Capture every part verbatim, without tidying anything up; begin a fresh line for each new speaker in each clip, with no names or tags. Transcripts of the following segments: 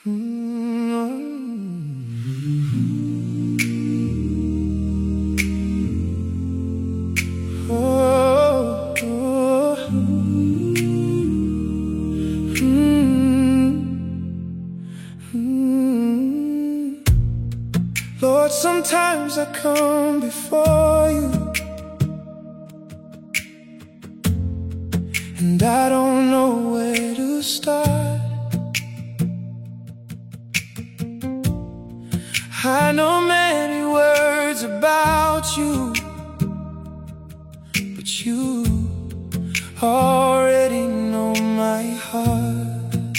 Oh, oh. Mm, mm. Lord, sometimes I come before you and I don't know where to start. I know many words about you, but you already know my heart.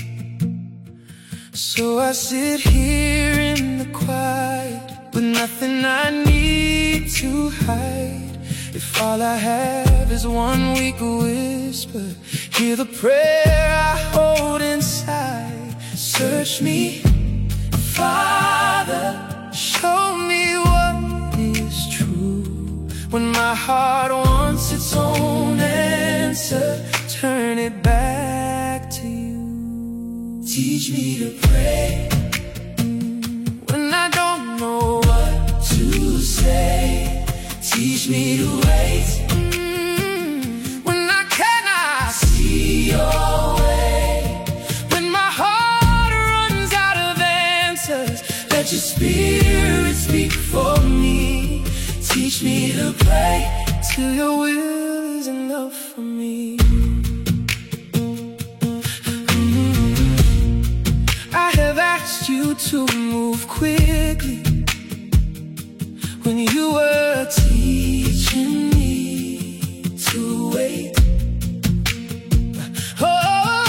So I sit here in the quiet with nothing I need to hide. If all I have is one weak whisper, hear the prayer I hold inside. Search me, Father, show me what is true. When my heart wants its own answer, turn it back to you. Teach me to pray when I don't know what to say. Teach me to wait when I cannot see your way. When my heart runs out of answers, let your spirit speak for me. Teach me to pray till your will is enough for me. Mm-hmm. I have asked you to move quickly when you were teaching me to wait. Oh,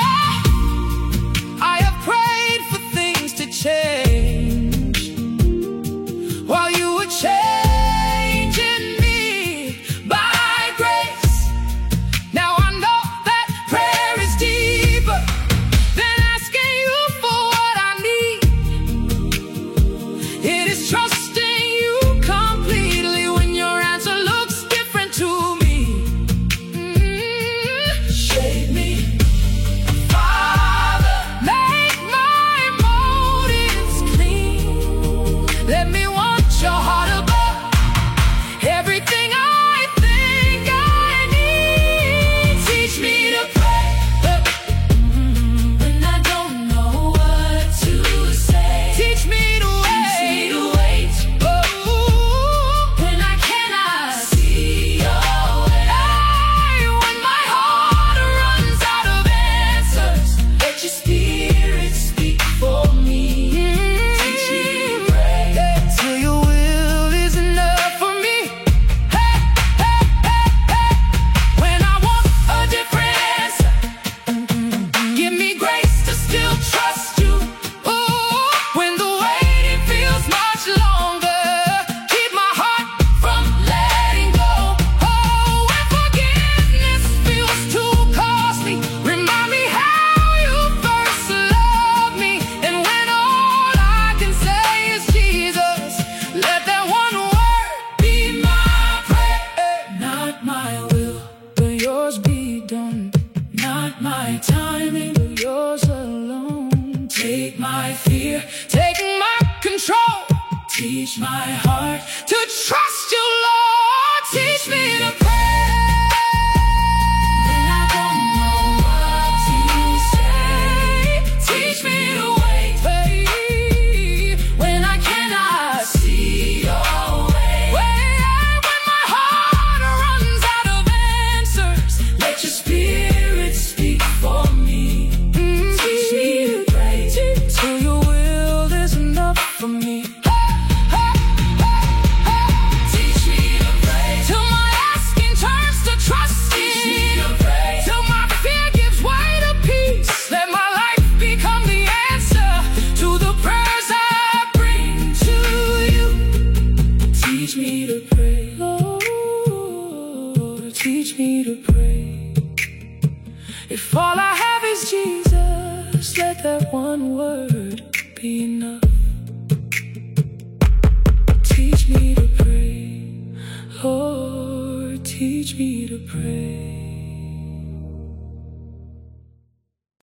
I have prayed for things to change while you were changing me by grace. Now I know that prayer is deeper than asking you for what I need. It is trusting you completely when your answer looks different to me. Mm-hmm. Shape me, Father, make my motives clean. Let me want your heart above everything I think I need. Teach me to pray when I don't know what to say. Teach me to wait, oh, when I cannot see your way. When my heart runs out of answers, let your spirit speak for me. Teach me to pray till your will is enough for me. Hey, hey, hey, hey. When I want a different answer, give me grace to still trust you. Ooh, when the waiting feels much longer, keep my heart from letting go. Oh, when forgiveness feels too costly, remind me how you first loved me. And when all I can say is Jesus, let that one word be my prayer. Not my will, but yours be done. Not my timing, but yours alone. Take my fear, take my control. Teach my heart to trust you, Lord. Teach me to pray when I don't know what to say. Teach me to wait when I cannot see your way. When my heart runs out of answers, let your spirit speak for me. Teach me to pray till your will is enough for me. Teach me to pray till my asking turns to trusting. Till my fear gives way to peace. Let my life become the answer to the prayers I bring to you. Teach me to pray, Lord. Teach me to pray. If all I have is Jesus, let that one word be enough. Teach me to pray, Lord, teach me to pray.